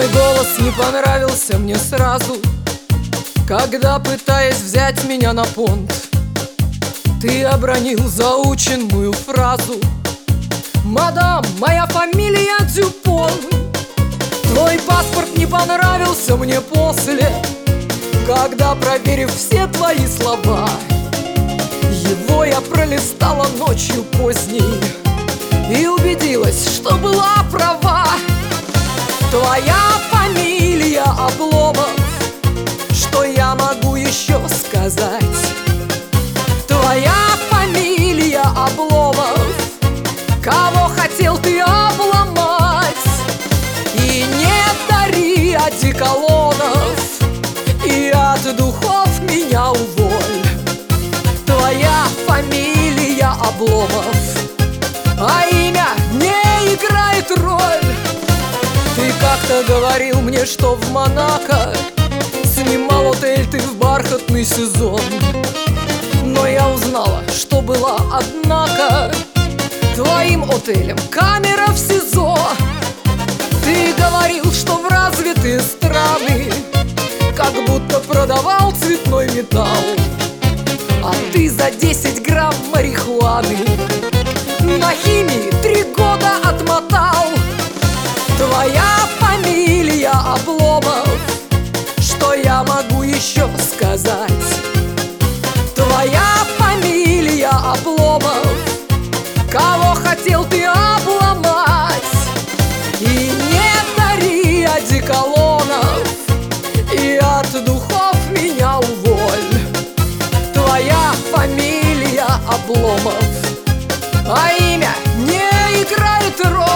Твой голос не понравился мне сразу, когда, пытаясь взять меня на понт, ты обронил заученную фразу: «Мадам, моя фамилия Дюпон». Твой паспорт не понравился мне после, когда, проверив все твои слова, его я пролистала ночью поздней и убедилась, что была права. Твоя фамилия Обломов, что я могу еще сказать? Твоя фамилия Обломов, кого хотел ты обломать? И не дари одеколонов, и от духов меня уволь. Твоя фамилия Обломов, а имя не играет роль. Ты как-то говорил мне, что в Монако снимал отель ты в бархатный сезон, но я узнала, что была, однако, твоим отелем камера в СИЗО. Ты говорил, что в развитые страны как будто продавал цветной металл, а ты за 10 грамм марихуаны на химии 3 года отмотал. Твоя фамилия Обломов, что я могу еще сказать? Твоя фамилия Обломов, кого хотел ты обломать? И не дари одеколонов, и от духов меня уволь. Твоя фамилия Обломов, а имя не играет роль.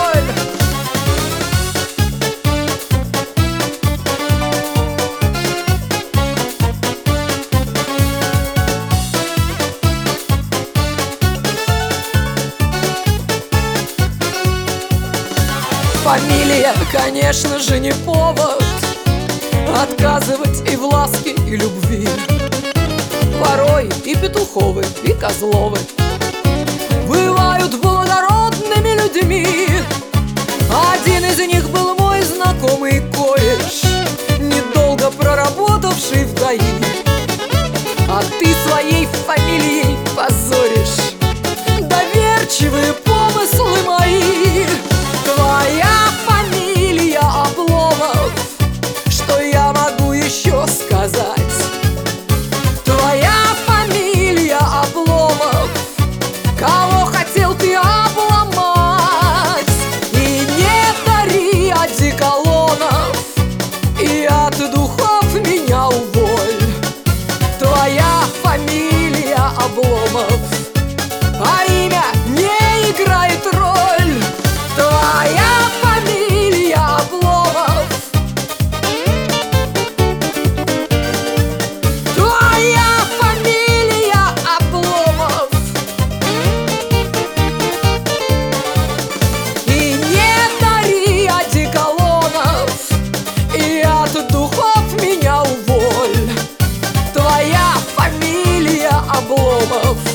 Фамилия, конечно же, не повод отказывать и в ласке, и любви. Порой и Петуховы, и Козловы бывают благородными людьми. Один из них был мой знакомый кореш, недолго проработавший в ГАИ. А ты своей фамилией позоришь доверчивые помыслы мои. Твоя фамилия Обломов, что я могу еще сказать? Твоя фамилия Обломов, кого хотел ты обломать? И не дари одеколонов, и от духов меня уволь. Твоя фамилия Обломов, а имя не играет роль. Твоя фамилия Обломов, твоя фамилия Обломов, и не дари одеколонов, и от духов меня уволь. Твоя фамилия Обломов.